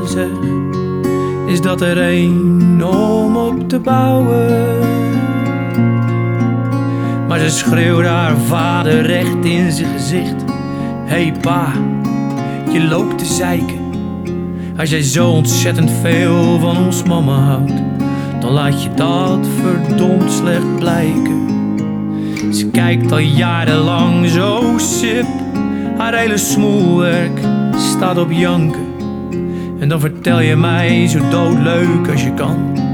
zeg, is dat er één om op te bouwen. Maar ze schreeuwde haar vader recht in zijn gezicht: hey pa, je loopt te zeiken. Als jij zo ontzettend veel van ons mama houdt, dan laat je dat verdomd slecht blijken. Ze kijkt al jarenlang zo sip, haar hele smoelwerk staat op janken. En dan vertel je mij zo doodleuk als je kan